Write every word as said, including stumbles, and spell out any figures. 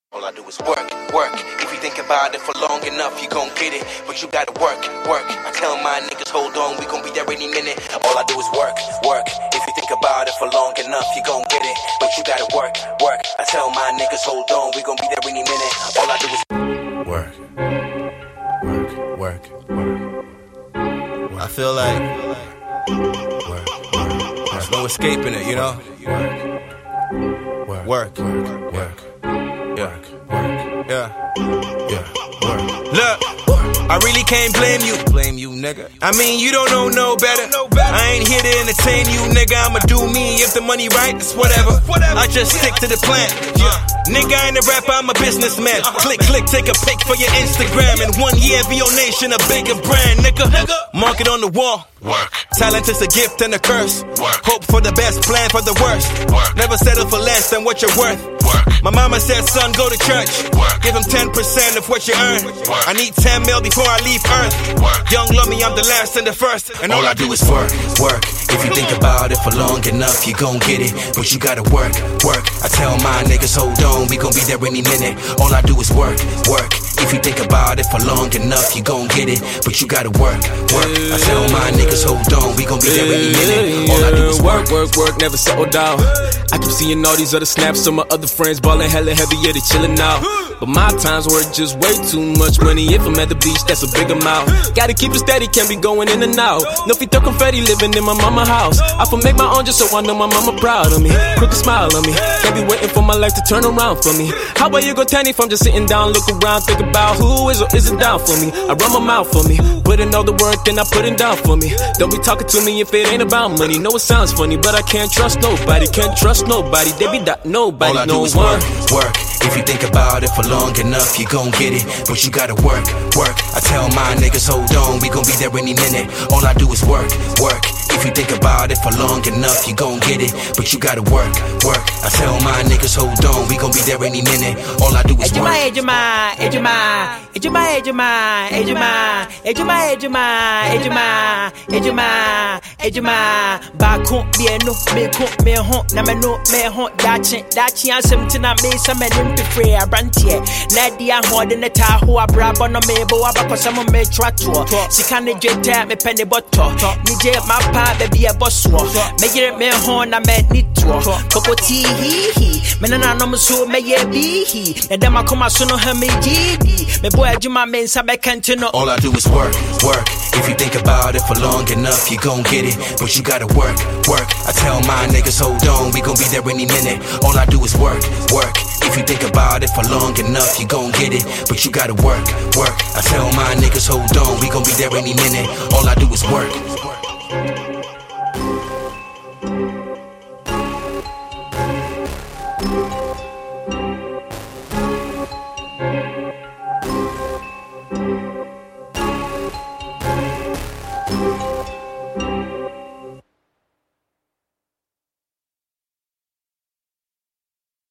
All I do is work, work. If you think about it for long enough, you gon' get it. But you gotta work, work. I tell my niggas, hold on, we gon' be there any minute. All I do is work, work. If you think about it for long enough, you gon' get it. But you gotta work, work. I tell my niggas, hold on, we gon' be there any minute. All I do is work, work, work, work. I feel like work, work. There's no escaping it, you know. Work, work, work, work. Yeah, work, yeah, yeah, work. Look, I really can't blame you, blame you, nigga. I mean, you don't know no better. I ain't here to entertain you, nigga. I'ma do me. If the money right, it's whatever. I just stick to the plan. Yeah. Nigga, I ain't a rapper, I'm a businessman. Click, click, take a pic for your Instagram. In one year, V O Nation, a bigger brand, nigga. Mark it on the wall. Work. Talent is a gift and a curse. Work. Hope for the best, plan for the worst. Work. Never settle for less than what you're worth. Work. My mama said, son, go to church. Work. Give him ten percent of what you earn. Work. I need ten mil before I leave Earth. Work. Young Lummy, I'm the last and the first. And all, all I do is work, work. If you think about it for long enough, you gon' get it. But you gotta work, work. I tell my niggas, hold on, we gon' be there any minute. All I do is work, work. If you think about it for long enough, you gon' get it. But you gotta work, work. I tell my niggas, hold on, we gon' be there any minute. All I do is work, work, work, never settle down. I keep seeing all these other snaps of my other friends ballin' hella heavy, yeah, they chillin' out. But my time's worth just way too much money. If I'm at the beach, that's a big amount. Gotta keep it steady, can't be going in and out. No fit throw confetti, living in my mama house. I for make my own just so I know my mama proud of me. Crooked smile on me, can't be waiting for my life to turn around for me. How about you go tanny if I'm just sitting down, look around, think about who is or isn't down for me. I run my mouth for me, put in all the work, then I put it down for me. Don't be talking to me if it ain't about money. Know it sounds funny, but I can't trust nobody, can't trust nobody. They be that nobody, all I no do is one. Work, work. If you think about it for long enough, you gon' get it. But you gotta work, work. I tell my niggas, hold on, we gon' be there any minute. All I do is work, work. If you think about it for long enough, you gon' get it. But you gotta work, work. I tell my niggas, hold on, we gon' be there any minute. All I do is work. Ejima, Ejima, Ejima, Ejima, Ejima, Ejima, Ejima, Ejima, Ejima, Ejima. Baku bienu, me ku me ho, na me no me ho. Dachi, dachi asem tina me sa me nimpi free abrantie. Nadia ho de neta ho abrabo no me bo abako samo me trato. Sikane jeta me penny botto. Nije mapa baby a boss wo. Me yere me ho na me nitwo. Kokoti hi hi. Me na no so me ye bi hi. Na dem akoma so no ha me gidi. Me boy adwuma me nsa be kante no. All I do is work, work. If you think about it for long enough, you gon' get it. But you gotta work, work. I tell my niggas, hold on, we gon' be there any minute. All I do is work, work. If you think about it for long enough, you gon' get it. But you gotta work, work. I tell my niggas, hold on, we gon' be there any minute. All I do is work.